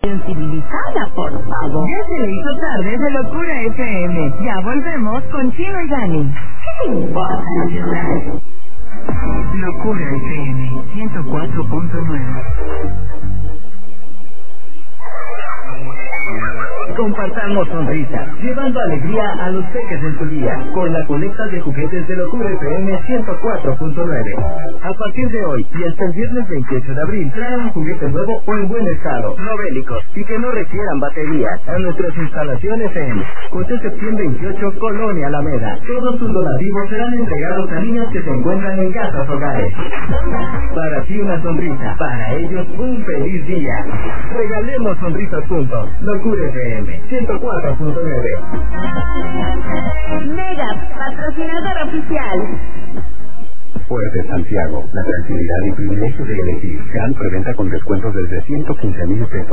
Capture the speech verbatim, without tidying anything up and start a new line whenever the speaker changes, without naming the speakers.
Civilizada, por favor.
Ya se le hizo tarde de Locura F M. Ya volvemos con Chino y Dani.
¿Qué te importa, Nacional?
Locura F M ciento cuatro punto nueve.
Compartamos sonrisas, llevando alegría a los peques en su día, con la colecta de juguetes de Locura F M ciento cuatro punto nueve. A partir de hoy y hasta el viernes veintiocho de abril, trae un juguete nuevo o en buen estado, no bélicos, y que no requieran baterías, a nuestras instalaciones en José Septién veintiocho, Colonia Alameda. Todos sus donativos serán entregados a niños que se encuentran en casas hogares. Para ti una sonrisa, para ellos un feliz día. Regalemos sonrisas juntos. Locura F M ciento cuatro punto nueve.
Mega, patrocinador oficial.
Fuerte Santiago, la tranquilidad y privilegio de elegir. Gran preventa con descuentos desde ciento quince mil pesos.